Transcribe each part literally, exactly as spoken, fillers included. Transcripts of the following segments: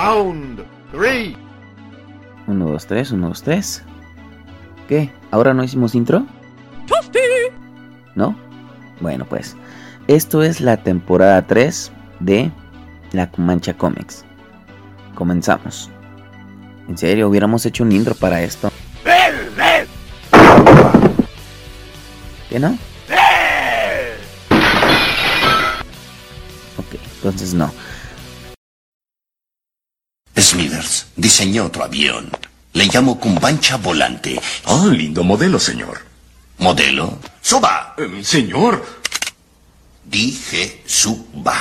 Round three. Uno, dos, tres, uno, dos, tres. ¿Qué? ¿Ahora no hicimos intro? ¡Tosti! ¿No? Bueno, pues esto es la temporada tres de La Cumancha Comics. Comenzamos. En serio, hubiéramos hecho un intro para esto. ¿Qué no? Ok, entonces no. Smithers diseñó otro avión. Le llamo Cumbancha Volante. Ah, lindo modelo, señor. ¿Modelo? ¡Suba! Eh, señor. Dije suba.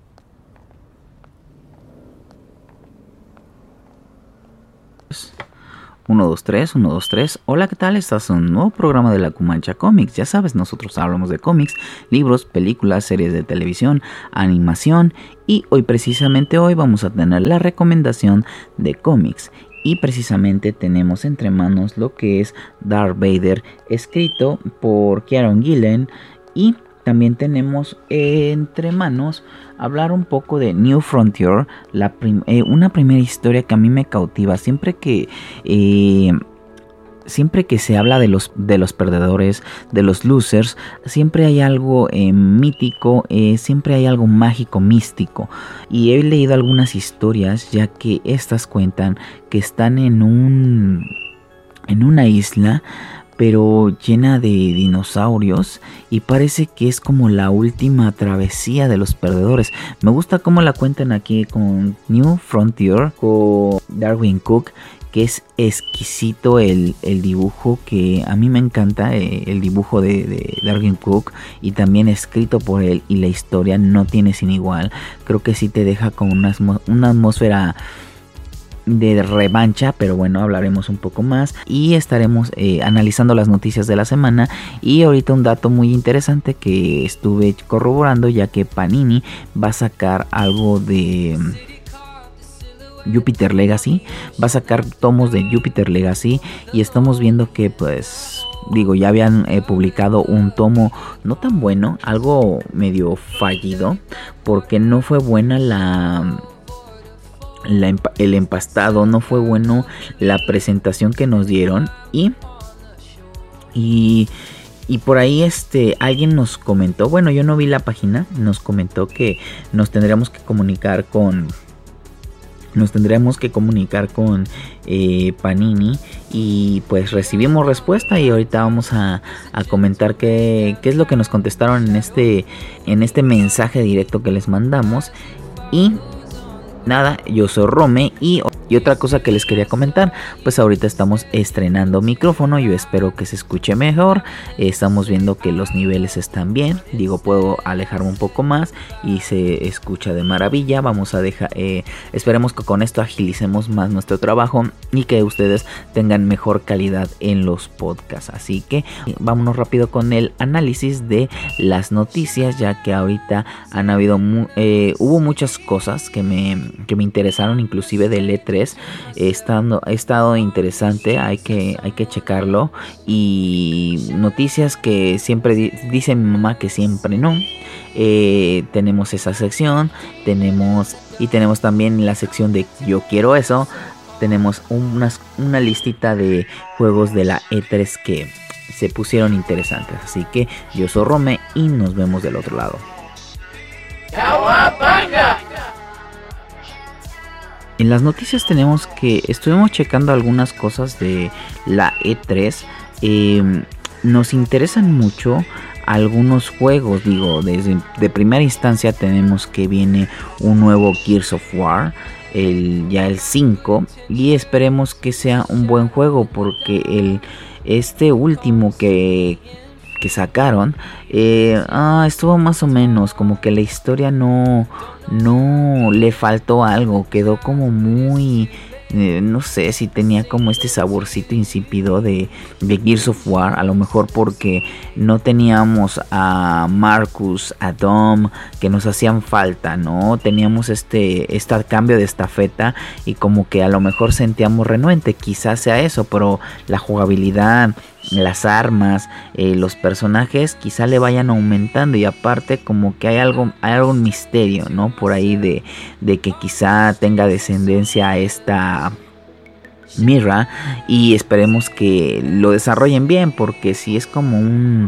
uno, dos, tres, uno, dos, tres. Hola, ¿qué tal? Estás en un nuevo programa de La Cumancha Comics. Ya sabes, nosotros hablamos de cómics, libros, películas, series de televisión, animación. Y hoy, precisamente hoy, vamos a tener la recomendación de cómics. Y precisamente tenemos entre manos lo que es Darth Vader, escrito por Kieron Gillen. Y también tenemos eh, entre manos hablar un poco de New Frontier, la prim- eh, una primera historia que a mí me cautiva. Siempre que eh, siempre que se habla de los, de los perdedores, de los losers, siempre hay algo eh, mítico, eh, siempre hay algo mágico, místico. Y he leído algunas historias, ya que estas cuentan que están en un en una isla, pero llena de dinosaurios, y parece que es como la última travesía de los perdedores. Me gusta cómo la cuentan aquí con New Frontier, con Darwyn Cooke, que es exquisito el, el dibujo, que a mí me encanta eh, el dibujo de, de Darwyn Cooke, y también escrito por él, y la historia no tiene sin igual. Creo que sí te deja con una, una atmósfera de revancha, pero bueno, hablaremos un poco más y estaremos eh, analizando las noticias de la semana. Y ahorita un dato muy interesante que estuve corroborando, ya que Panini va a sacar algo de Jupiter Legacy, va a sacar tomos de Jupiter Legacy, y estamos viendo que pues digo, ya habían eh, publicado un tomo no tan bueno, algo medio fallido, porque no fue buena la La empa- el empastado, no fue bueno la presentación que nos dieron. Y y, y por ahí este alguien nos comentó, bueno, yo no vi la página, nos comentó que nos tendríamos que comunicar con nos tendríamos que comunicar con eh, Panini, y pues recibimos respuesta, y ahorita vamos a, a comentar qué, qué es lo que nos contestaron en este en este mensaje directo que les mandamos. Y nada, yo soy Rome, y, y otra cosa que les quería comentar, pues ahorita estamos estrenando micrófono, yo espero que se escuche mejor. eh, estamos viendo que los niveles están bien, digo, puedo alejarme un poco más y se escucha de maravilla. Vamos a dejar, eh, esperemos que con esto agilicemos más nuestro trabajo y que ustedes tengan mejor calidad en los podcasts. Así que eh, vámonos rápido con el análisis de las noticias, ya que ahorita han habido mu- eh, hubo muchas cosas que me que me interesaron, inclusive del E tres. Estando, ha estado interesante, hay que, hay que checarlo. Y noticias que siempre di- dice mi mamá que siempre no. Eh, tenemos esa sección, tenemos y tenemos también la sección de Yo Quiero Eso. Tenemos unas, una listita de juegos de la E tres que se pusieron interesantes. Así que yo soy Rome y nos vemos del otro lado. ¡Cowabunga! En las noticias tenemos que estuvimos checando algunas cosas de la E tres. Eh, nos interesan mucho algunos juegos. Digo, desde de primera instancia tenemos que viene un nuevo Gears of War, el, ya el cinco, y esperemos que sea un buen juego, porque el este último que que sacaron eh, ah, estuvo más o menos, como que la historia no no le faltó algo, quedó como muy eh, no sé si tenía como este saborcito insípido de, de Gears of War, a lo mejor porque no teníamos a Marcus, a Dom, que nos hacían falta, ¿no? Teníamos este, este cambio de estafeta, y como que a lo mejor sentíamos renuente, quizás sea eso, pero la jugabilidad, las armas, eh, los personajes quizá le vayan aumentando, y aparte como que hay algo, hay algún misterio, ¿no? Por ahí de, de que quizá tenga descendencia a esta Mira, y esperemos que lo desarrollen bien, porque si es como un,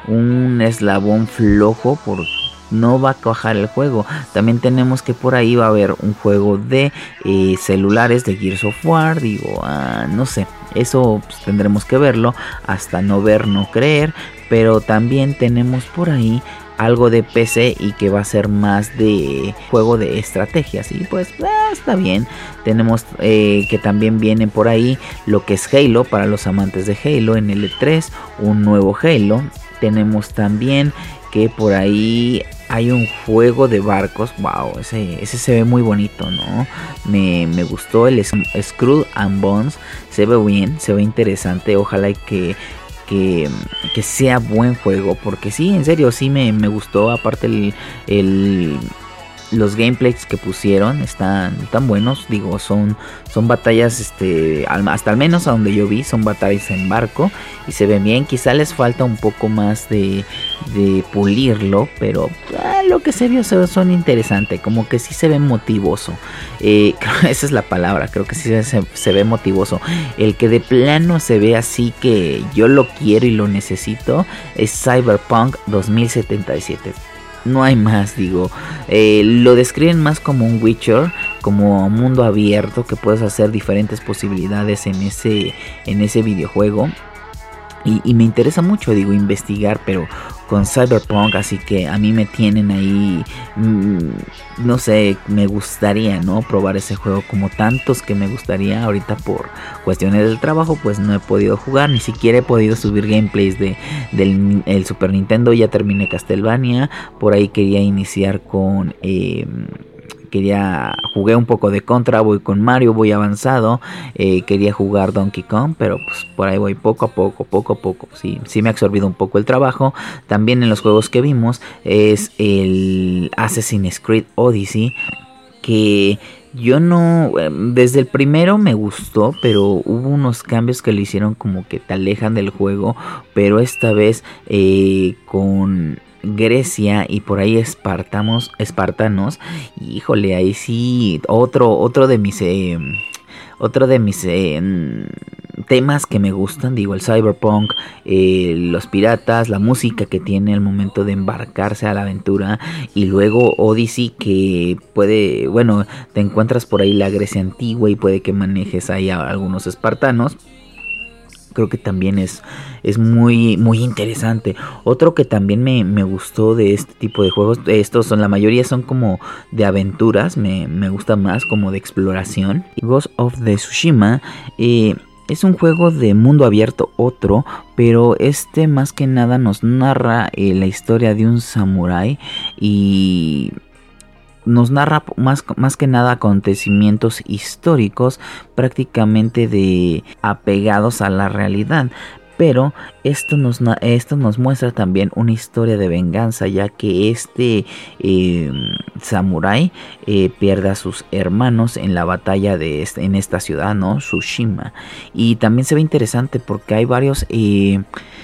un eslabón flojo, por no va a cuajar el juego. También tenemos que por ahí va a haber un juego de eh, celulares de Gears of War, digo, ah, no sé, eso pues, tendremos que verlo, hasta no ver, no creer. Pero también tenemos por ahí algo de P C y que va a ser más de juego de estrategias, y pues eh, está bien. Tenemos eh, que también viene por ahí lo que es Halo para los amantes de Halo en el E tres, un nuevo Halo. Tenemos también que por ahí hay un juego de barcos. Wow, ese, ese se ve muy bonito, ¿no? Me, me gustó el Skull and Bones. Se ve bien, se ve interesante. Ojalá que, que, que sea buen juego, porque sí, en serio, sí me, me gustó. Aparte el... el los gameplays que pusieron están tan buenos, digo, son, son batallas, este, hasta al menos a donde yo vi, son batallas en barco y se ven bien. Quizá les falta un poco más de, de pulirlo, pero ah, lo que se vio son, son interesantes, como que sí se ve motivoso, eh, esa es la palabra, creo que sí se, se ve motivoso. El que de plano se ve así que yo lo quiero y lo necesito es Cyberpunk dos mil setenta y siete. No hay más, digo, eh, lo describen más como un Witcher, como mundo abierto, que puedes hacer diferentes posibilidades en ese, en ese videojuego. Y, y me interesa mucho, digo, investigar, pero con Cyberpunk, así que a mí me tienen ahí, mmm, no sé, me gustaría, ¿no? Probar ese juego como tantos que me gustaría. Ahorita por cuestiones del trabajo, pues no he podido jugar, ni siquiera he podido subir gameplays de, del el Super Nintendo. Ya terminé Castlevania, por ahí quería iniciar con... Eh, Quería, jugué un poco de Contra, voy con Mario, voy avanzado. Eh, quería jugar Donkey Kong, pero pues por ahí voy poco a poco, poco a poco. Sí, sí me ha absorbido un poco el trabajo. También en los juegos que vimos es el Assassin's Creed Odyssey, que yo no, desde el primero me gustó, pero hubo unos cambios que le hicieron como que te alejan del juego. Pero esta vez eh, con... Grecia y por ahí espartamos, espartanos, híjole, ahí sí, otro, otro de mis, eh, otro de mis eh, temas que me gustan, digo, el cyberpunk, eh, los piratas, la música que tiene al momento de embarcarse a la aventura, y luego Odyssey, que puede, bueno, te encuentras por ahí la Grecia antigua y puede que manejes ahí a algunos espartanos. Creo que también es, es muy, muy interesante. Otro que también me, me gustó de este tipo de juegos, estos son, la mayoría son como de aventuras, me, me gusta más como de exploración. Ghost of the Tsushima eh, es un juego de mundo abierto, otro, pero este más que nada nos narra eh, la historia de un samurái y... nos narra más, más que nada acontecimientos históricos prácticamente de apegados a la realidad. Pero esto nos, esto nos muestra también una historia de venganza, ya que este eh, samurái eh, pierde a sus hermanos en la batalla de este, en esta ciudad, ¿no? Tsushima. Y también se ve interesante porque hay varios... Eh,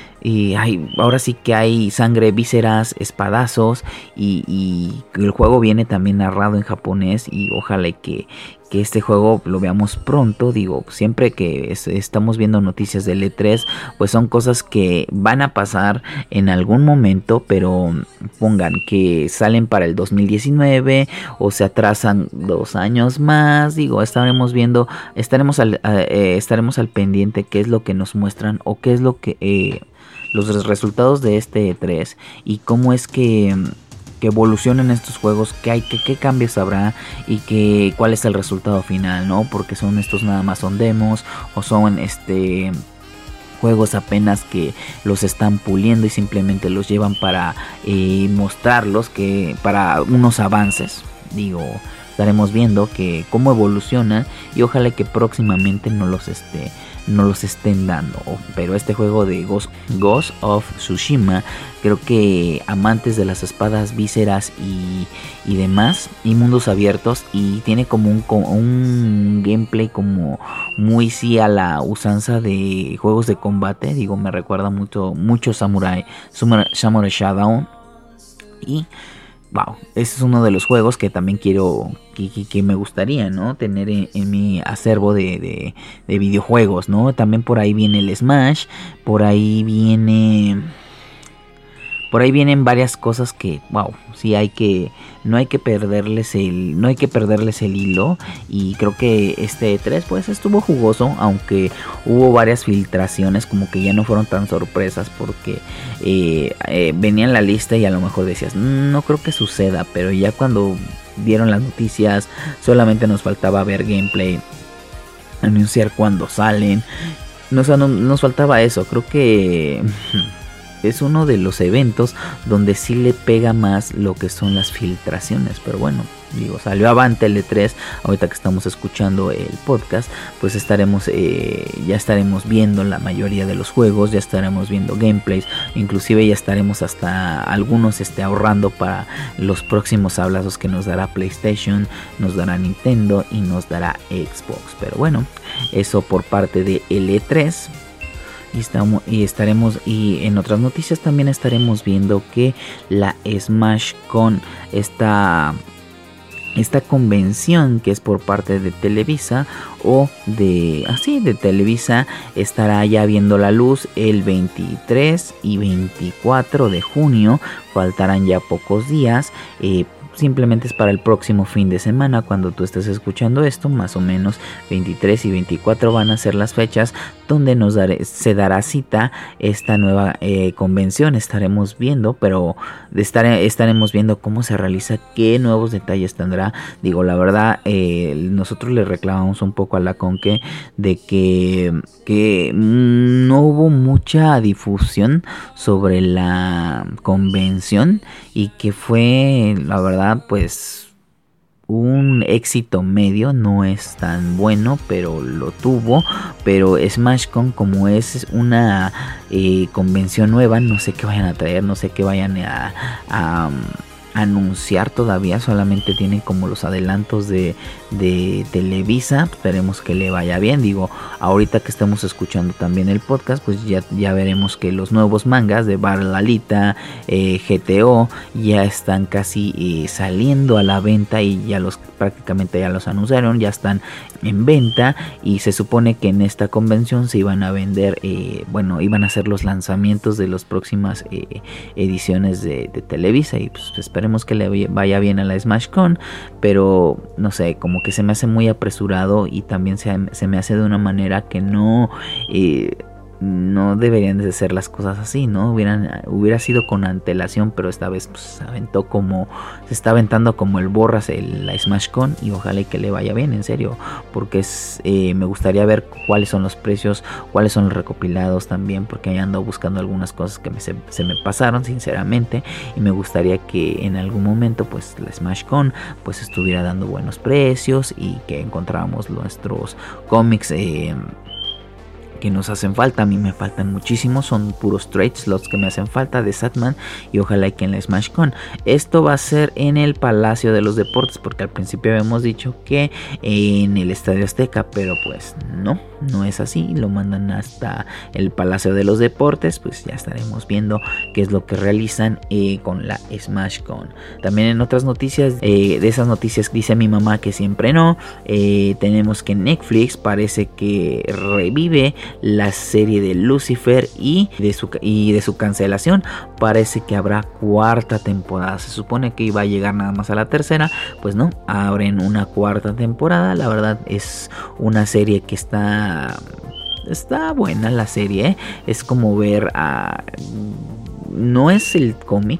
Y hay, ahora sí que hay sangre, vísceras, espadazos, y, y el juego viene también narrado en japonés, y ojalá que, que este juego lo veamos pronto. Digo, siempre que es, estamos viendo noticias del E tres, pues son cosas que van a pasar en algún momento, pero pongan que salen para el dos mil diecinueve o se atrasan dos años más. Digo, estaremos viendo, estaremos al, eh, estaremos al pendiente qué es lo que nos muestran o qué es lo que... Eh, los resultados de este E tres y cómo es que, que evolucionan estos juegos, qué hay, qué, qué cambios habrá y que, cuál es el resultado final, ¿no? Porque son estos nada más son demos o son este juegos apenas que los están puliendo y simplemente los llevan para eh, mostrarlos, que para unos avances. Digo, estaremos viendo que cómo evoluciona y ojalá que próximamente no los este no los estén dando. Pero este juego de Ghost, Ghost of Tsushima, creo que amantes de las espadas, vísceras y, y demás, y mundos abiertos, y tiene como un, un gameplay como muy sí a la usanza de juegos de combate. Digo, me recuerda mucho, mucho Samurai, Samurai Shodown. Y wow, ese es uno de los juegos que también quiero, que, que, que me gustaría, ¿no? Tener en, en mi acervo de, de, de videojuegos, ¿no? También por ahí viene el Smash, por ahí viene... Por ahí vienen varias cosas que, wow, sí hay que, no hay que perderles el, no hay que perderles el hilo. Y creo que este E tres pues estuvo jugoso, aunque hubo varias filtraciones como que ya no fueron tan sorpresas, porque eh, eh, venía en la lista y a lo mejor decías, no creo que suceda, pero ya cuando dieron las noticias solamente nos faltaba ver gameplay, anunciar cuándo salen, nos, nos faltaba eso. Creo que es uno de los eventos donde sí le pega más lo que son las filtraciones. Pero bueno, digo, salió avante el E tres. Ahorita que estamos escuchando el podcast, pues estaremos eh, ya estaremos viendo la mayoría de los juegos, ya estaremos viendo gameplays, inclusive ya estaremos hasta algunos este, ahorrando para los próximos hablazos que nos dará PlayStation, nos dará Nintendo y nos dará Xbox. Pero bueno, eso por parte de el E tres. Y, estamos, y estaremos y en otras noticias también estaremos viendo que la SmashCon, esta esta convención que es por parte de Televisa o de así de Televisa, estará ya viendo la luz el veintitrés y veinticuatro de junio. Faltarán ya pocos días. eh, Simplemente es para el próximo fin de semana. Cuando tú estés escuchando esto, más o menos veintitrés y veinticuatro van a ser las fechas donde nos daré, se dará cita esta nueva eh, convención. Estaremos viendo, pero estaré, estaremos viendo cómo se realiza, qué nuevos detalles tendrá. Digo, la verdad, eh, nosotros le reclamamos un poco a la Conque de que, que no hubo mucha difusión sobre la convención y que fue, la verdad, pues un éxito medio. No es tan bueno, pero lo tuvo. Pero SmashCon, como es una eh, convención nueva, no sé qué vayan a traer, no sé qué vayan a, a um, anunciar todavía. Solamente tienen como los adelantos de, de Televisa. Esperemos que le vaya bien. Digo, ahorita que estamos escuchando también el podcast, pues ya, ya veremos que los nuevos mangas de Battle Alita, eh, G T O ya están casi eh, saliendo a la venta, y ya los prácticamente ya los anunciaron, ya están en venta. Y se supone que en esta convención se iban a vender, eh, bueno, iban a hacer los lanzamientos de las próximas eh, ediciones de, de Televisa. Y pues esperemos que le vaya bien a la SmashCon, pero no sé, como que se me hace muy apresurado, y también se, se me hace de una manera que no eh, no deberían de ser las cosas así, ¿no? Hubieran, hubiera sido con antelación, pero esta vez pues, se aventó como, se está aventando como el borras el, la SmashCon, y ojalá y que le vaya bien, en serio, porque es, eh, me gustaría ver cuáles son los precios, cuáles son los recopilados también, porque ahí ando buscando algunas cosas que me, se, se me pasaron sinceramente, y me gustaría que en algún momento pues la SmashCon pues estuviera dando buenos precios, y que encontráramos nuestros cómics eh, que nos hacen falta. A mí me faltan muchísimos, son puros trade slots que me hacen falta de Satman, y ojalá que en la SmashCon. Esto va a ser en el Palacio de los Deportes, porque al principio habíamos dicho que en el Estadio Azteca, pero pues no, no es así, lo mandan hasta el Palacio de los Deportes. Pues ya estaremos viendo qué es lo que realizan eh, con la SmashCon. También en otras noticias, eh, de esas noticias dice mi mamá que siempre no, eh, tenemos que Netflix parece que revive la serie de Lucifer, y de su y de su cancelación parece que habrá cuarta temporada. Se supone que iba a llegar nada más a la tercera, pues no, abren una cuarta temporada. La verdad es una serie que está está buena. La serie, ¿eh? Es como ver a, no es el cómic,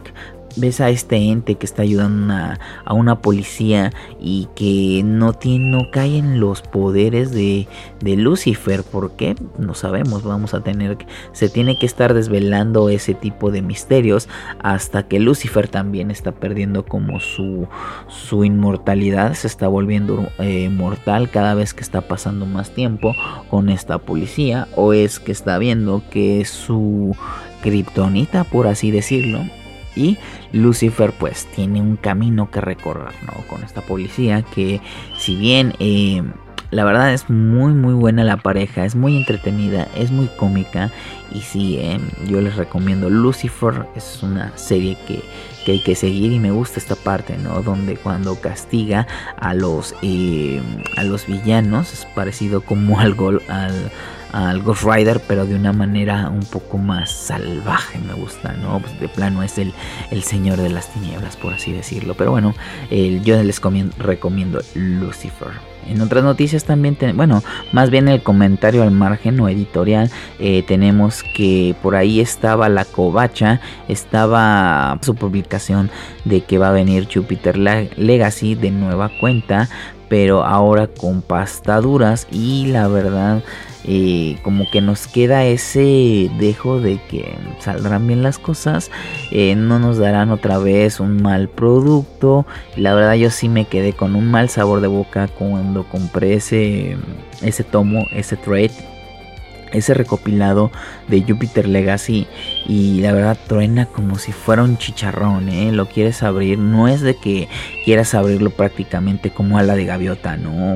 ves a este ente que está ayudando una, a una policía y que no tiene, no cae en los poderes de, de Lucifer. ¿Por qué? No sabemos. Vamos a tener que, se tiene que estar desvelando ese tipo de misterios hasta que Lucifer también está perdiendo como su, su inmortalidad, se está volviendo eh, mortal cada vez que está pasando más tiempo con esta policía, o es que está viendo que es su kriptonita, por así decirlo. Y Lucifer pues tiene un camino que recorrer, ¿no? Con esta policía que, si bien eh, la verdad es muy muy buena la pareja, es muy entretenida, es muy cómica. Y sí, eh, yo les recomiendo Lucifer. Es una serie que, que hay que seguir, y me gusta esta parte, ¿no? Donde cuando castiga a los, eh, a los villanos, es parecido como al gol, al... al Ghost Rider, pero de una manera un poco más salvaje. Me gusta, ¿no? Pues de plano es el, el señor de las tinieblas, por así decirlo. Pero bueno, eh, yo les comien- recomiendo Lucifer. En otras noticias también, ten- bueno, más bien el comentario al margen o editorial, eh, tenemos que por ahí estaba la covacha, estaba su publicación de que va a venir Jupiter Legacy de nueva cuenta, pero ahora con pastaduras. Y la verdad, eh, como que nos queda ese dejo de que saldrán bien las cosas, eh, no nos darán otra vez un mal producto. Y la verdad, yo sí me quedé con un mal sabor de boca cuando compré ese, ese tomo, ese trade, ese recopilado de Jupiter Legacy. Y la verdad truena como si fuera un chicharrón, ¿eh? Lo quieres abrir, no es de que quieras abrirlo prácticamente como ala de gaviota, no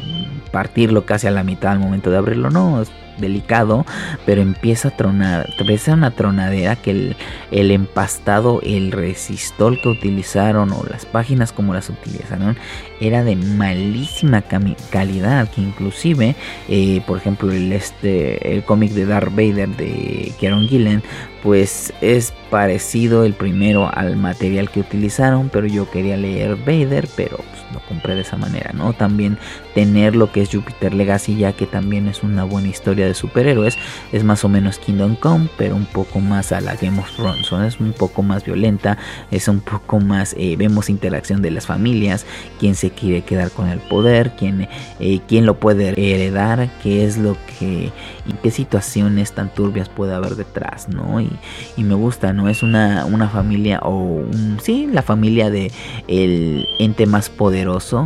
partirlo casi a la mitad al momento de abrirlo, no, es delicado, pero empieza a tronar, empieza una tronadera que el, el empastado, el resistol que utilizaron o las páginas como las utilizaron era de malísima calidad, que inclusive eh, por ejemplo el, este, el cómic de Darth Vader de Kieron Gillen pues es parecido el primero al material que utilizaron, pero yo quería leer Vader, pero pues lo compré de esa manera, ¿no? También tener lo que es Jupiter Legacy, ya que también es una buena historia de superhéroes, es más o menos Kingdom Come, pero un poco más a la Game of Thrones, ¿no? Es un poco más violenta, es un poco más, eh, vemos interacción de las familias, quién se quiere quedar con el poder, quién, eh, quién lo puede heredar, qué es lo que y qué situaciones tan turbias puede haber detrás, ¿no? Y, y me gusta, ¿no? Es una, una familia o un, sí, la familia de el ente más poderoso,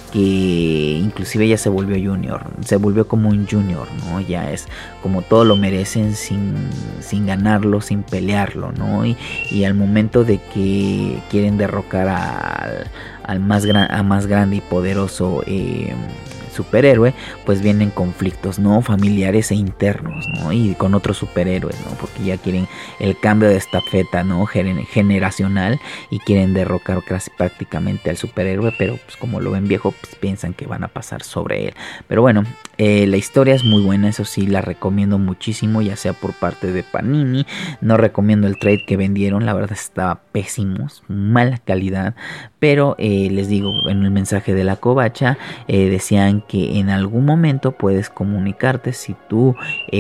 que inclusive ya se volvió junior, se volvió como un junior, ¿no? Ya es como todo lo merecen sin, sin ganarlo, sin pelearlo, ¿no? Y, y al momento de que quieren derrocar al, al más, gran, a más grande y poderoso eh, superhéroe, pues vienen conflictos, ¿no? Familiares e internos, ¿no? Y con otros superhéroes, ¿no? Porque ya quieren el cambio de estafeta, ¿no? Generacional, y quieren derrocar casi prácticamente al superhéroe, pero pues como lo ven viejo, pues piensan que van a pasar sobre él. Pero bueno, eh, la historia es muy buena, eso sí, la recomiendo muchísimo, ya sea por parte de Panini. No recomiendo el trade que vendieron, la verdad estaba pésimo, mala calidad, pero eh, les digo, en el mensaje de la covacha eh, decían que en algún momento puedes comunicarte si tú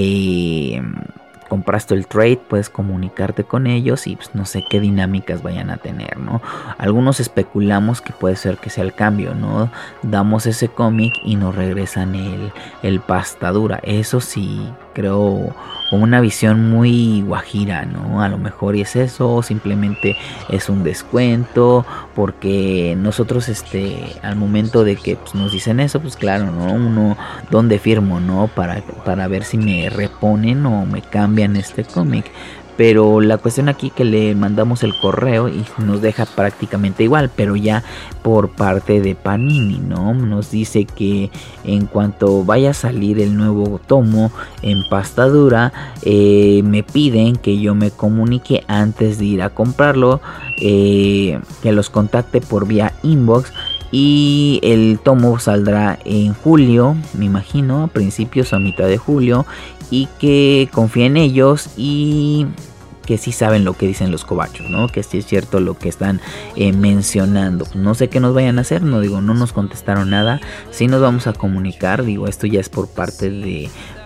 eh, compraste el trade, puedes comunicarte con ellos y pues no sé qué dinámicas vayan a tener, ¿no? Algunos especulamos que puede ser que sea el cambio, ¿no? Damos ese cómic y nos regresan el, el pastadura. Eso sí, creo como una visión muy guajira, ¿no? A lo mejor y es eso, o simplemente es un descuento, porque nosotros este al momento de que pues, nos dicen eso, pues claro, ¿no? Uno, ¿dónde firmo, no? Para, para ver si me reponen o me cambian este cómic. Pero la cuestión aquí que le mandamos el correo y nos deja prácticamente igual, pero ya por parte de Panini, ¿no? Nos dice que en cuanto vaya a salir el nuevo tomo en pastadura, eh, me piden que yo me comunique antes de ir a comprarlo, eh, que los contacte por vía inbox. Y el tomo saldrá en julio, me imagino, a principios o a mitad de julio. Y que confíe en ellos y que sí saben lo que dicen los covachos, ¿no? Que sí es cierto lo que están eh, mencionando. No sé qué nos vayan a hacer, no digo, no nos contestaron nada. Sí nos vamos a comunicar, digo, esto ya es por parte de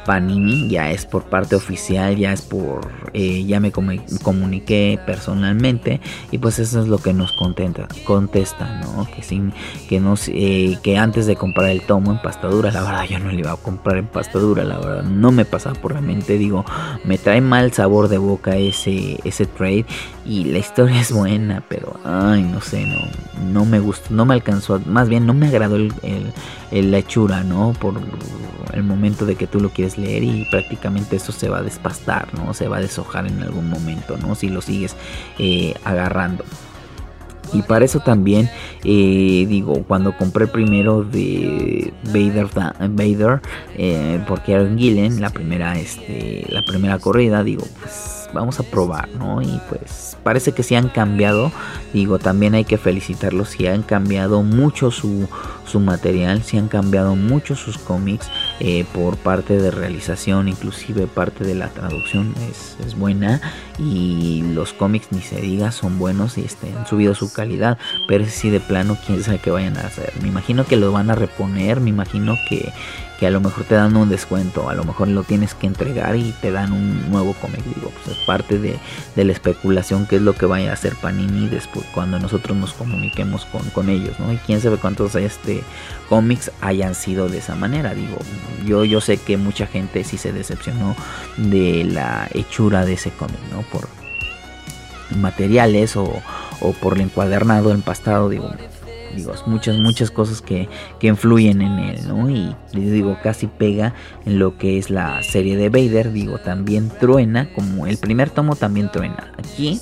Panini, ya es por parte oficial, ya es por, eh, ya me com- comuniqué personalmente y pues eso es lo que nos contenta, contesta, ¿no? Que sin, que no, eh, que antes de comprar el tomo en pasta dura, la verdad yo no le iba a comprar en pasta dura, la verdad no me pasaba por la mente, digo, me trae mal sabor de boca ese, ese trade y la historia es buena, pero ay, no sé, no, no me gustó, no me alcanzó, más bien no me agradó el, el, el la hechura, ¿no? Por el momento de que tú lo quieres leer y prácticamente eso se va a despastar, ¿no? Se va a deshojar en algún momento, ¿no? Si lo sigues eh, agarrando. Y para eso también, eh, digo, cuando compré primero de Vader, Vader eh, porque Kieron Gillen, la primera, este, la primera corrida, digo, pues vamos a probar, ¿no? Y pues parece que sí han cambiado, digo, también hay que felicitarlos, sí han cambiado mucho su, su material, sí han cambiado mucho sus cómics eh, por parte de realización, inclusive parte de la traducción es, es buena y los cómics ni se diga son buenos y este, han subido su calidad, pero sí de plano quién sabe qué vayan a hacer. Me imagino que lo van a reponer, me imagino que, que a lo mejor te dan un descuento, a lo mejor lo tienes que entregar y te dan un nuevo cómic, digo, pues es parte de, de la especulación que es lo que vaya a hacer Panini después cuando nosotros nos comuniquemos con, con ellos, ¿no? Y quién sabe cuántos este cómics hayan sido de esa manera, digo, yo, yo sé que mucha gente sí se decepcionó de la hechura de ese cómic, ¿no? Por materiales o, o por el encuadernado, empastado, digo, digo, muchas, muchas cosas que, que influyen en él, ¿no? Y digo, casi pega en lo que es la serie de Vader, digo, también truena, como el primer tomo también truena. Aquí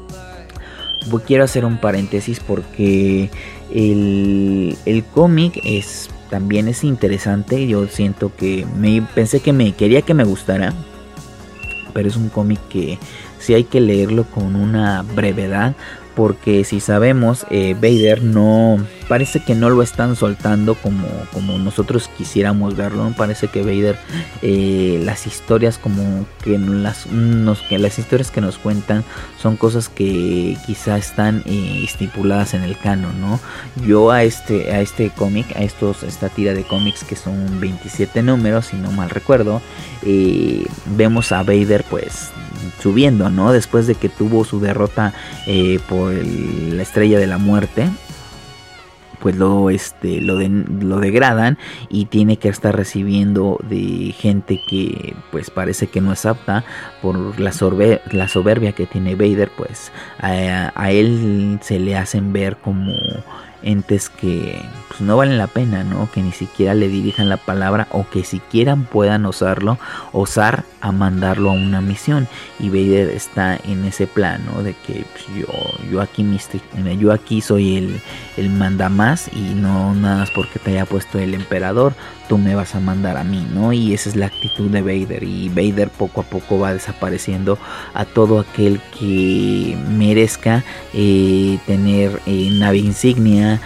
quiero hacer un paréntesis porque el, el cómic es, también es interesante, yo siento que me pensé que me quería que me gustara, pero es un cómic que sí hay que leerlo con una brevedad, porque si sabemos, eh, Vader no, parece que no lo están soltando como, como nosotros quisiéramos verlo, ¿no? Parece que Vader, eh, las historias como que las, nos, que las historias que nos cuentan son cosas que quizá están eh, estipuladas en el canon, ¿no? Yo a este, a este cómic, a estos, esta tira de cómics que son veintisiete números, si no mal recuerdo, eh, vemos a Vader pues subiendo, ¿no? Después de que tuvo su derrota eh, por el, la estrella de la muerte, pues lo, este, lo, de, lo degradan y tiene que estar recibiendo de gente que pues parece que no es apta por la, sorbe, la soberbia que tiene Vader, pues a, a él se le hacen ver como entes que pues no valen la pena, ¿no? Que ni siquiera le dirijan la palabra o que siquiera puedan osarlo, osar a mandarlo a una misión. Y Vader está en ese plan, ¿no? De que pues, yo, yo aquí yo aquí soy el, el mandamás y no nada más porque te haya puesto el emperador, tú me vas a mandar a mí, ¿no? Y esa es la actitud de Vader. Y Vader poco a poco va desapareciendo a todo aquel que merezca eh, tener eh, nave insignia,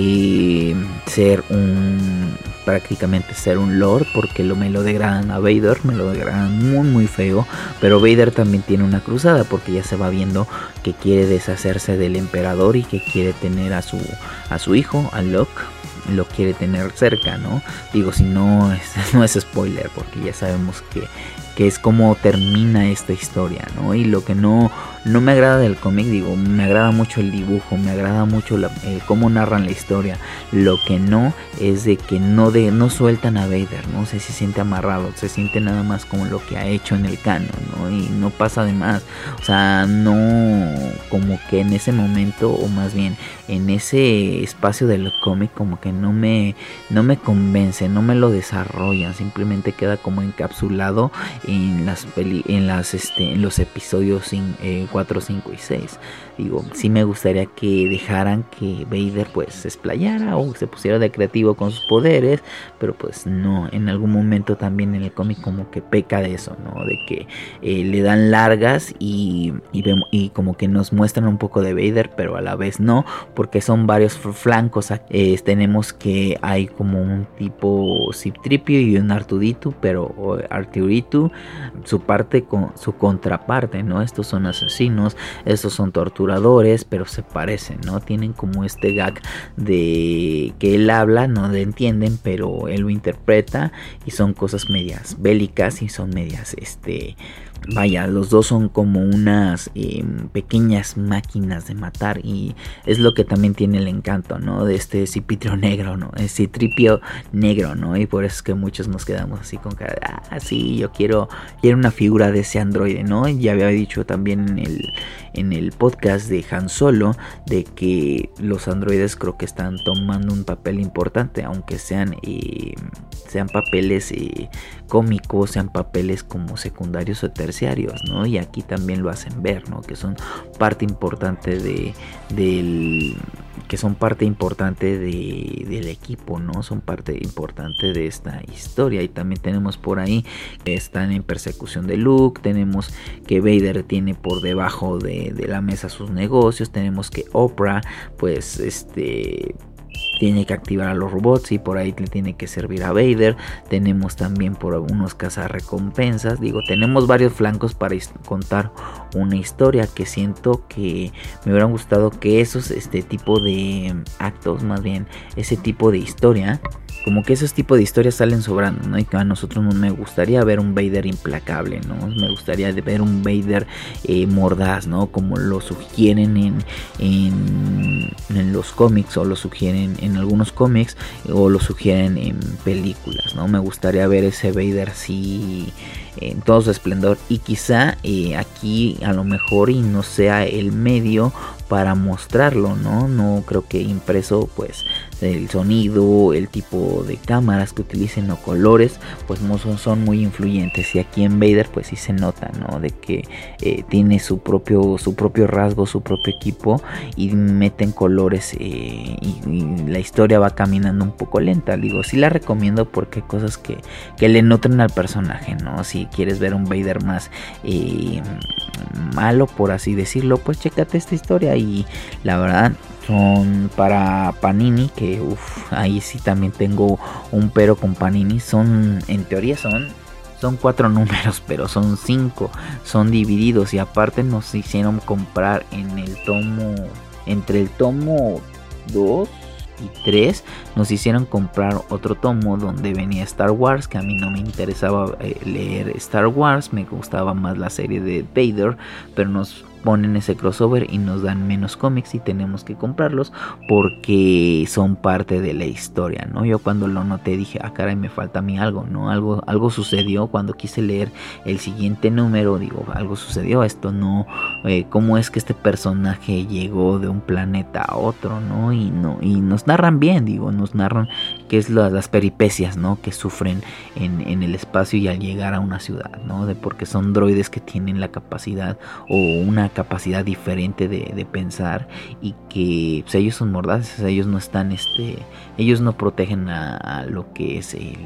eh, ser un prácticamente ser un lord, porque lo me lo degradan a Vader, me lo degradan muy muy feo. Pero Vader también tiene una cruzada, porque ya se va viendo que quiere deshacerse del emperador y que quiere tener a su a su hijo, a Luke, lo quiere tener cerca, ¿no? Digo, si no es, no es spoiler, porque ya sabemos que, que es como termina esta historia, ¿no? Y lo que no, no me agrada del cómic, digo, me agrada mucho el dibujo, me agrada mucho la, eh, cómo narran la historia. Lo que no es de que no, de, no sueltan a Vader, ¿no? Se, se siente amarrado, se siente nada más como lo que ha hecho en el canon, ¿no? Y no pasa de más, o sea, no, como que en ese momento, o más bien en ese espacio del cómic, como que no me, no me convence, no me lo desarrollan, simplemente queda como encapsulado en las peli, en las este en los episodios eh, cuatro, cinco y seis. Digo, sí me gustaría que dejaran que Vader pues se explayara o se pusiera de creativo con sus poderes, pero pues no, en algún momento también en el cómic como que peca de eso, ¿no? De que eh, le dan largas y, y, vemos, y como que nos muestran un poco de Vader, pero a la vez no, porque son varios flancos. Eh, tenemos que hay como un tipo C tres P O y un Arturito, pero Arturito, su parte con su contraparte, ¿no? Estos son así. asesinos, estos son torturadores, pero se parecen, ¿no? Tienen como este gag de que él habla, no le entienden, pero él lo interpreta y son cosas medias bélicas y son medias, este... Vaya, los dos son como unas eh, pequeñas máquinas de matar y es lo que también tiene el encanto, ¿no? De este Cipitrio negro, ¿no? El Citripio negro, ¿no? Y por eso es que muchos nos quedamos así con cara, ah, sí, yo quiero, quiero una figura de ese androide, ¿no? Ya había dicho también en el, en el podcast de Han Solo de que los androides creo que están tomando un papel importante, aunque sean, eh, sean papeles eh, cómicos, sean papeles como secundarios o terciarios, ¿no? Y aquí también lo hacen ver, ¿no? Que son parte importante de del que son parte importante de, del equipo, ¿no? Son parte importante de esta historia. Y también tenemos por ahí que están en persecución de Luke, tenemos que Vader tiene por debajo de, de la mesa sus negocios, tenemos que Oprah pues este tiene que activar a los robots y por ahí le tiene que servir a Vader. Tenemos también por algunos cazarrecompensas. Digo, tenemos varios flancos para contar una historia que siento que me hubieran gustado que esos este tipo de actos, más bien ese tipo de historia, como que esos tipos de historias salen sobrando, ¿no? Y que a nosotros no me gustaría ver un Vader implacable, ¿no? Me gustaría ver un Vader eh, mordaz, ¿no? Como lo sugieren en, en, en los cómics o lo sugieren en algunos cómics o lo sugieren en películas, ¿no? Me gustaría ver ese Vader así en todo su esplendor y quizá eh, aquí a lo mejor y no sea el medio para mostrarlo, ¿no? No creo que impreso pues el sonido, el tipo de cámaras que utilicen o colores pues no son, son muy influyentes y aquí en Vader pues sí se nota, ¿no? De que eh, tiene su propio su propio rasgo, su propio equipo y meten colores eh, y, y la historia va caminando un poco lenta. Digo, sí la recomiendo porque hay cosas que, que le nutren al personaje, ¿no? Si quieres ver un Vader más eh, malo, por así decirlo, pues chécate esta historia y la verdad son para Panini, que uff, ahí sí también tengo un pero con Panini, son, en teoría son Son cuatro números, pero son cinco, son divididos y aparte nos hicieron comprar en el tomo, entre el tomo dos y tres, nos hicieron comprar otro tomo donde venía Star Wars, que a mí no me interesaba eh, leer Star Wars, me gustaba más la serie de Vader, pero nos ponen ese crossover y nos dan menos cómics y tenemos que comprarlos porque son parte de la historia, ¿no? Yo cuando lo noté dije, ah caray, me falta a mí algo, ¿no? Algo, algo sucedió cuando quise leer el siguiente número, digo, algo sucedió, esto no, eh, cómo es que este personaje llegó de un planeta a otro, ¿no? Y no, y nos narran bien, digo, nos narran qué es la, las peripecias, ¿no? Que sufren en, en el espacio y al llegar a una ciudad, ¿no? De porque son droides que tienen la capacidad o una capacidad diferente de, de pensar y que pues, ellos son mordaces, ellos no están, este, ellos no protegen a, a lo que es el,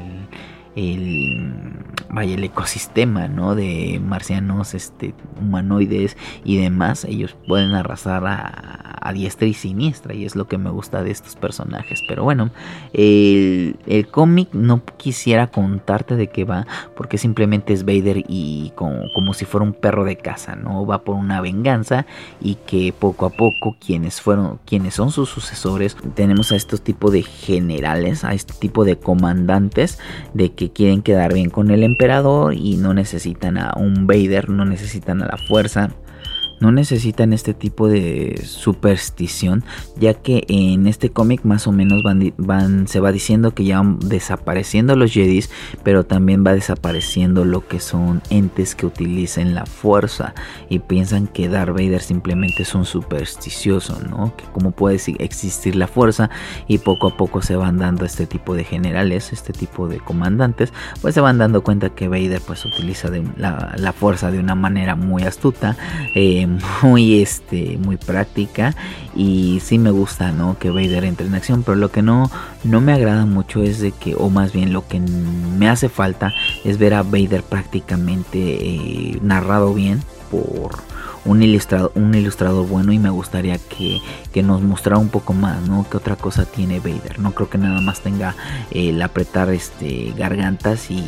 el, vaya, el ecosistema, ¿no? De marcianos, este, humanoides y demás. Ellos pueden arrasar a, a diestra y siniestra y es lo que me gusta de estos personajes. Pero bueno, el, el cómic no quisiera contarte de qué va porque simplemente es Vader y como, como si fuera un perro de caza, ¿no? Va por una venganza y que poco a poco quienes fueron, quienes son sus sucesores, tenemos a estos tipos de generales, a este tipo de comandantes de que quieren quedar bien con el emperador y no necesitan a un Vader, no necesitan a la fuerza, no necesitan este tipo de superstición, ya que en este cómic más o menos van, van, se va diciendo que ya van desapareciendo los Jedis, pero también va desapareciendo lo que son entes que utilicen la fuerza y piensan que Darth Vader simplemente es un supersticioso, ¿no? Que cómo puede existir la fuerza y poco a poco se van dando este tipo de generales, este tipo de comandantes, pues se van dando cuenta que Vader pues utiliza de la, la fuerza de una manera muy astuta, eh, muy este muy práctica y sí me gusta, ¿no? Que Vader entre en acción, pero lo que no no me agrada mucho es de que, o más bien lo que me hace falta es ver a Vader prácticamente eh, narrado bien por un ilustrador, un ilustrador bueno y me gustaría que, que nos mostrara un poco más, ¿no? ¿Qué otra cosa tiene Vader? No creo que nada más tenga eh, el apretar este gargantas y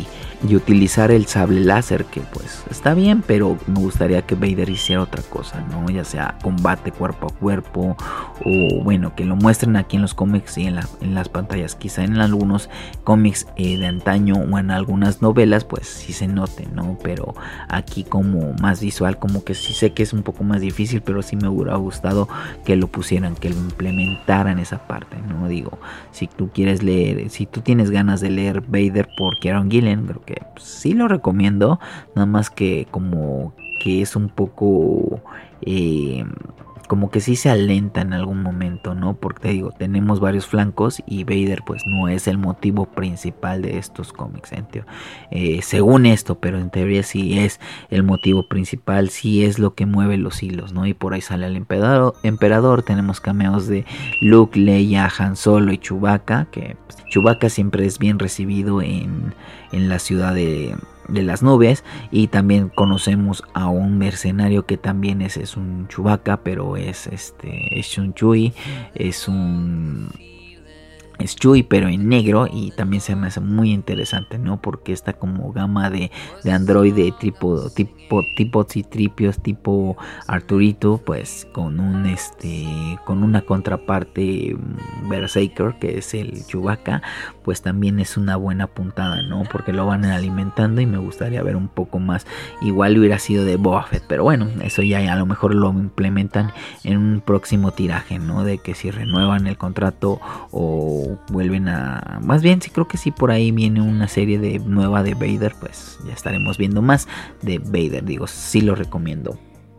y utilizar el sable láser, que pues está bien, pero me gustaría que Vader hiciera otra cosa, ¿no? Ya sea combate cuerpo a cuerpo, o bueno, que lo muestren aquí en los cómics y en, la, en las pantallas. Quizá en algunos cómics eh, de antaño o en algunas novelas pues sí se note, ¿no? Pero aquí como más visual, como que sí sé que es un poco más difícil, pero sí me hubiera gustado que lo pusieran, que lo implementaran esa parte, ¿no? Digo, si tú quieres leer, si tú tienes ganas de leer Vader por Kieron Gillen, creo que pues, sí lo recomiendo, nada más que como que es un poco eh, como que sí se alenta en algún momento, ¿no? Porque te digo, tenemos varios flancos y Vader pues no es el motivo principal de estos cómics, ¿eh? Eh, según esto, pero en teoría sí es el motivo principal, sí es lo que mueve los hilos, ¿no? Y por ahí sale el emperador, emperador tenemos cameos de Luke, Leia, Han Solo y Chewbacca, que pues, Chewbacca siempre es bien recibido en, en la ciudad de... de las nubes, y también conocemos a un mercenario que también es, es un Chewbacca, pero es este es un Chewie, es un es Chewie pero en negro, y también se me hace muy interesante, ¿no? Porque está como gama de, de androide tipo tipo tipo Citripios, tipo Arturito, pues con un este con una contraparte Berserker, que es el Chewbacca, pues también es una buena puntada, ¿no? Porque lo van alimentando y me gustaría ver un poco más. Igual hubiera sido de Boba Fett, pero bueno, eso ya a lo mejor lo implementan en un próximo tiraje, ¿no? De que si renuevan el contrato o vuelven a... Más bien, sí creo que sí, por ahí viene una serie de nueva de Vader, pues ya estaremos viendo más de Vader, digo, sí lo recomiendo.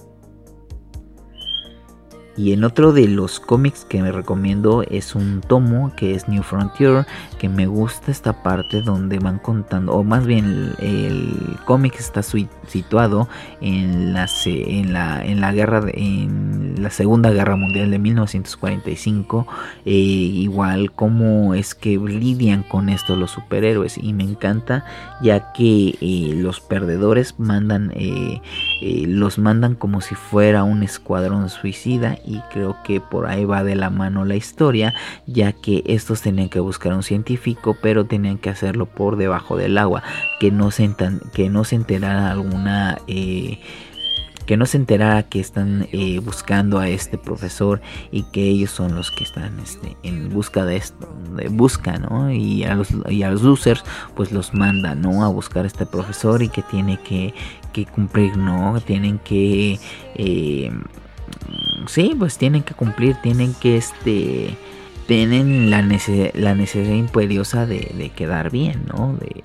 Y en otro de los cómics que me recomiendo es un tomo que es New Frontier, que me gusta esta parte donde van contando, o más bien el, el cómic está situado en la en la en la guerra de, en la Segunda Guerra Mundial de mil novecientos cuarenta y cinco, eh, igual cómo es que lidian con esto los superhéroes, y me encanta ya que eh, los perdedores mandan eh, eh, los mandan como si fuera un escuadrón suicida. Y creo que por ahí va de la mano la historia, ya que estos tenían que buscar a un científico, pero tenían que hacerlo por debajo del agua, que no se, entan, que no se enterara alguna... Eh, que no se enterara que están eh, buscando a este profesor, y que ellos son los que están este, en busca de esto, de busca, ¿no? Y a los, y a los losers pues los mandan, ¿no? A buscar a este profesor, y que tiene que, que cumplir, ¿no? Tienen que... Eh, sí, pues tienen que cumplir, tienen que este tienen la, nece- la necesidad imperiosa de, de quedar bien, ¿no? De,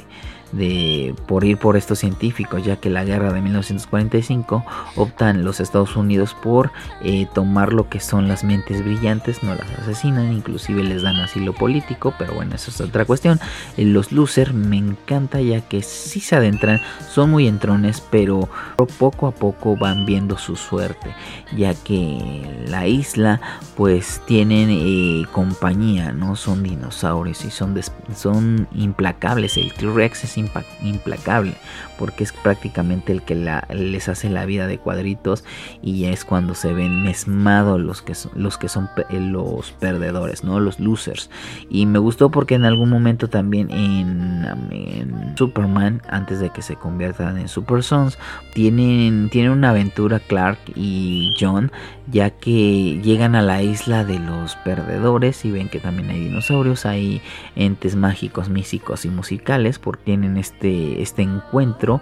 de por ir por estos científicos, ya que la guerra de mil novecientos cuarenta y cinco optan los Estados Unidos por eh, tomar lo que son las mentes brillantes, no las asesinan, inclusive les dan asilo político, pero bueno, eso es otra cuestión. Eh, los losers me encanta, ya que sí se adentran, son muy entrones, pero poco a poco van viendo su suerte, ya que la isla pues tienen eh, compañía, no son dinosaurios y son, des- son implacables. El T-Rex es implacable porque es prácticamente el que la, les hace la vida de cuadritos, y es cuando se ven mesmados los que son, los que son pe- los perdedores, ¿no? Los losers. Y me gustó porque en algún momento también en, en Superman, antes de que se conviertan en Super Sons, tienen, tienen una aventura Clark y John, ya que llegan a la isla de los perdedores y ven que también hay dinosaurios, hay entes mágicos, místicos y musicales, porque tienen este, este encuentro,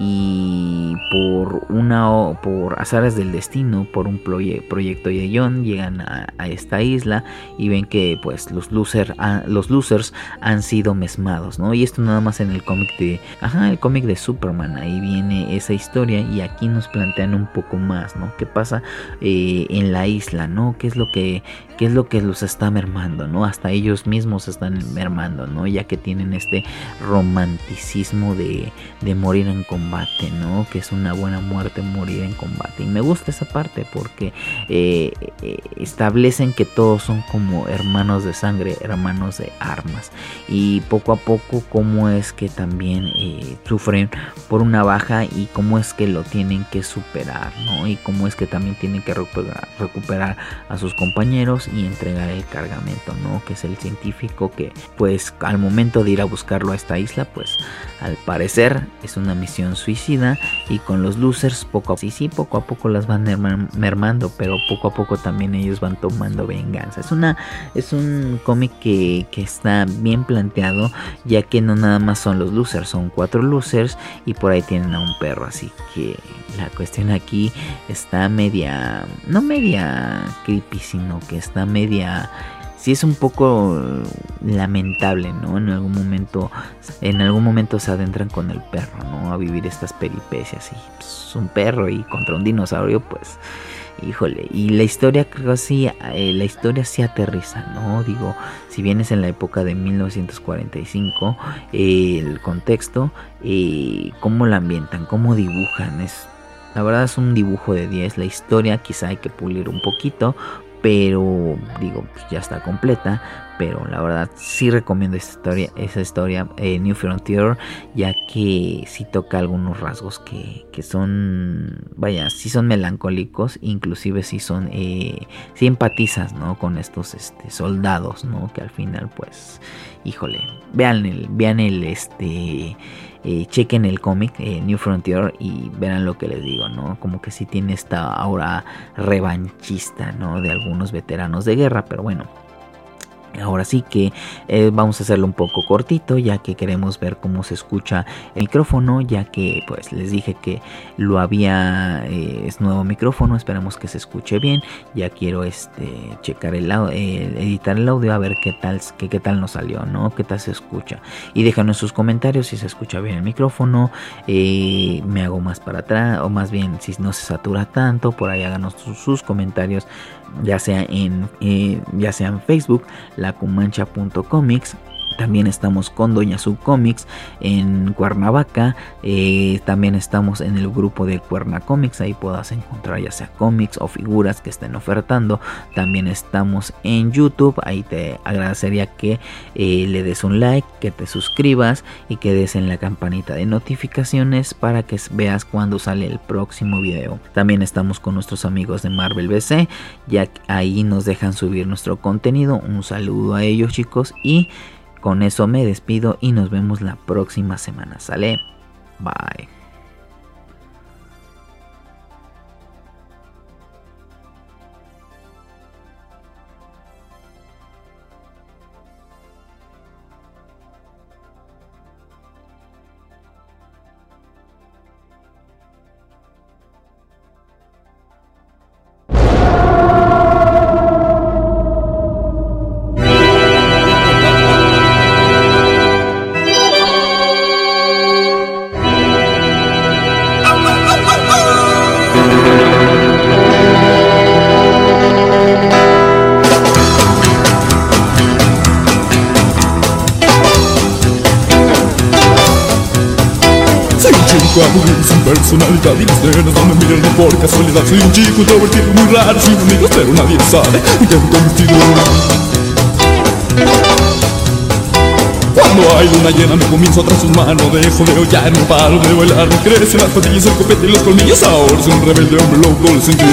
y por una por azares del destino, por un proye- proyecto de John, llegan a, a esta isla y ven que pues los loser, ah, los losers han sido mesmados, ¿no? Y esto nada más en el cómic de ajá, el cómic de Superman, ahí viene esa historia, y aquí nos plantean un poco más, ¿no? ¿Qué pasa eh, en la isla, ¿no? ¿Qué es lo que qué es lo que los está mermando, ¿no? Hasta ellos mismos se están mermando, ¿no? Ya que tienen este romanticismo de, de morir en combate, ¿no? Que es una buena muerte morir en combate. Y me gusta esa parte porque eh, eh, establecen que todos son como hermanos de sangre, hermanos de armas. Y poco a poco cómo es que también eh, sufren por una baja, y cómo es que lo tienen que superar, ¿no? Y cómo es que también tienen que recuperar, recuperar a sus compañeros, y entregar el cargamento, ¿no? Que es el científico que pues al momento de ir a buscarlo a esta isla, pues al parecer es una misión suicida, y con los losers poco a poco, sí, sí, poco a poco las van mermando, pero poco a poco también ellos van tomando venganza. Es una es un cómic que, que está bien planteado, ya que no nada más son los losers, son cuatro losers y por ahí tienen a un perro, así que la cuestión aquí está media, no media creepy, sino que está media, sí es un poco lamentable, ¿no? En algún momento, en algún momento se adentran con el perro, ¿no? A vivir estas peripecias, y pues, un perro y contra un dinosaurio, pues, híjole. Y la historia, creo sí, eh, la historia sí aterriza, ¿no? Digo, si bien es en la época de mil novecientos cuarenta y cinco, eh, el contexto, eh, cómo la ambientan, cómo dibujan, es, la verdad es un dibujo de diez. La historia quizá hay que pulir un poquito, pero digo, pues ya está completa. Pero la verdad sí recomiendo esta historia, esa historia, eh, New Frontier, ya que sí toca algunos rasgos que, que son, vaya, sí son melancólicos, inclusive sí son, eh, sí empatizas, ¿no? Con estos este, soldados, ¿no? Que al final, pues, híjole, vean el, vean el, este, eh, chequen el cómic, eh, New Frontier, y verán lo que les digo, ¿no? Como que sí tiene esta aura revanchista, ¿no? De algunos veteranos de guerra, pero bueno. Ahora sí que eh, vamos a hacerlo un poco cortito, ya que queremos ver cómo se escucha el micrófono, ya que pues les dije que lo había, eh, es nuevo micrófono, esperamos que se escuche bien. Ya quiero este checar el audio, eh, editar el audio, a ver qué tal, qué, qué tal nos salió, ¿no? Qué tal se escucha. Y déjanos sus comentarios si se escucha bien el micrófono, eh, me hago más para atrás, o más bien si no se satura tanto, por ahí háganos sus, sus comentarios, ya sea en eh, ya sea en Facebook, lacumancha punto comics. También estamos con Doña Subcomics en Cuernavaca. Eh, también estamos en el grupo de Cuerna Comics. Ahí podrás encontrar ya sea cómics o figuras que estén ofertando. También estamos en YouTube. Ahí te agradecería que eh, le des un like, que te suscribas y que des en la campanita de notificaciones para que veas cuando sale el próximo video. También estamos con nuestros amigos de Marvel B C. Ya ahí nos dejan subir nuestro contenido. Un saludo a ellos, chicos, y con eso me despido y nos vemos la próxima semana. ¿Sale? Bye. Aburrido, sin personalidad, y las nenas no me miran no por casualidad. Soy un chico introvertido muy raro, sin amigos, pero nadie sabe que estoy vestido. Cuando hay luna llena me comienzo tras sus manos, dejo de hollar, no paro de bailar, me crecen las patillas, el copete y los colmillos. Ahora soy un rebelde hombre loco del sentido.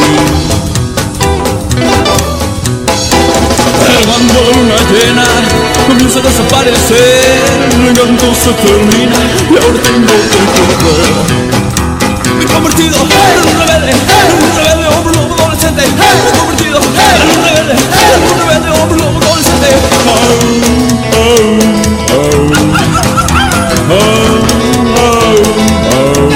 Cuando la luna llena comienza a desaparecer, el encanto se termina y ahora tengo que correr. Me he convertido en un rebelde, en un rebelde hombre lobo adolescente. Me he convertido en un rebelde, en un rebelde hombre lobo adolescente. Oh, oh, oh, oh, oh, oh.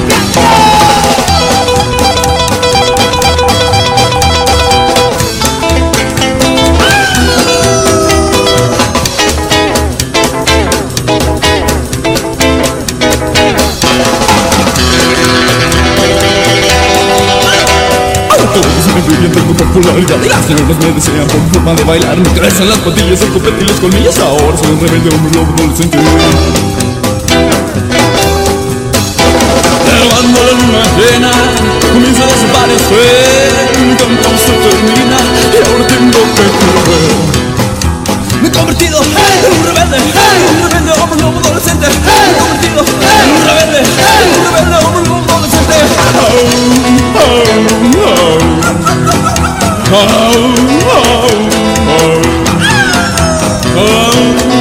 Tengo popularidad y las nenas me desean por forma de bailar. Me crecen las patillas, el copete y los colmillos. Ahora soy un rebelde hombre lobo adolescente. Pero cuando la luna llena comienza a desaparecer, mi encanto se termina y ahora tengo que correr. Me he convertido en un rebelde, en un rebelde hombre lobo adolescente. Me he convertido en un rebelde, en un rebelde hombre lobo adolescente. Oh, oh, oh. Oh, oh, oh. oh, oh.